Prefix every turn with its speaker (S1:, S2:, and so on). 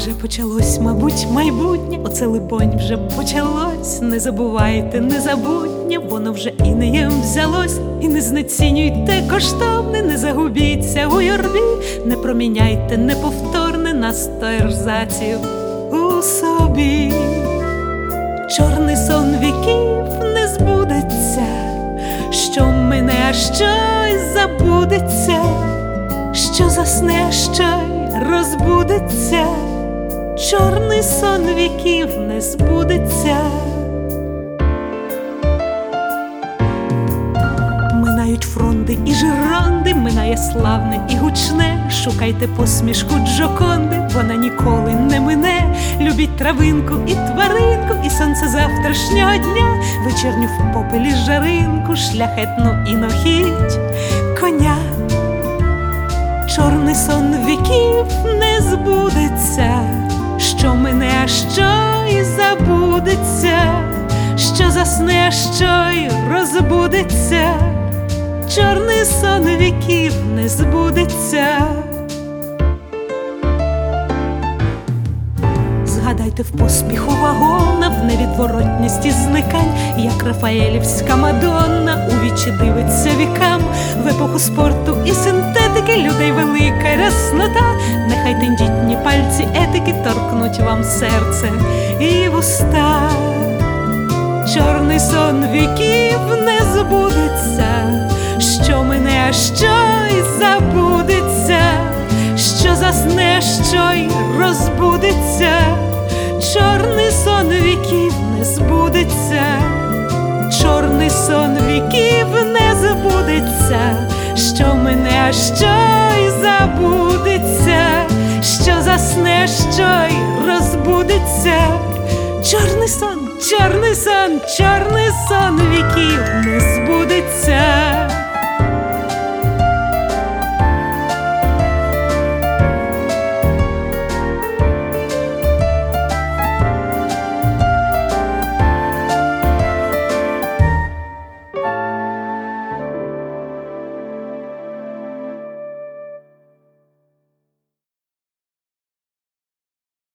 S1: Вже почалось, мабуть, майбутнє, оце, либонь, вже почалось. Не забувайте незабутнє, воно вже і не їм взялось. І не знецінюйте коштовне, не загубіться у юрбі, не проміняйте неповторне на стерзацію у собі. Чорний сон віків не збудеться, що мине, а щось забудеться, що засне, а що й розбудеться. Чорний сон віків не збудеться. Минають фронти і жиронди, минає славне і гучне. Шукайте посмішку Джоконди, вона ніколи не мине. Любіть травинку і тваринку, і сонце завтрашнього дня, вечірню в попелі жаринку, шляхетну інохідь коня. Чорний сон віків не збудеться, що мине, а що й забудеться, що засне, а що й розбудеться. Чорний сон віків не збудеться. Згадайте в поспіху вагона, в невідворотності зникань, як Рафаелівська Мадонна у вічі дивиться вікам. В епоху спорту і синтетики людей велика ряснота. Нехай тендітні пальці етики торкнуть вам серце і вуста. Чорний сон віків не збудеться, що мине, а що й забудеться, що засне, що й розбудеться. Чорний сон віків не збудеться. Чорний сон віків не збудеться, що мине, а що й забудеться, що засне, що й розбудеться. Чорний сон, чорний сон, чорний сон віків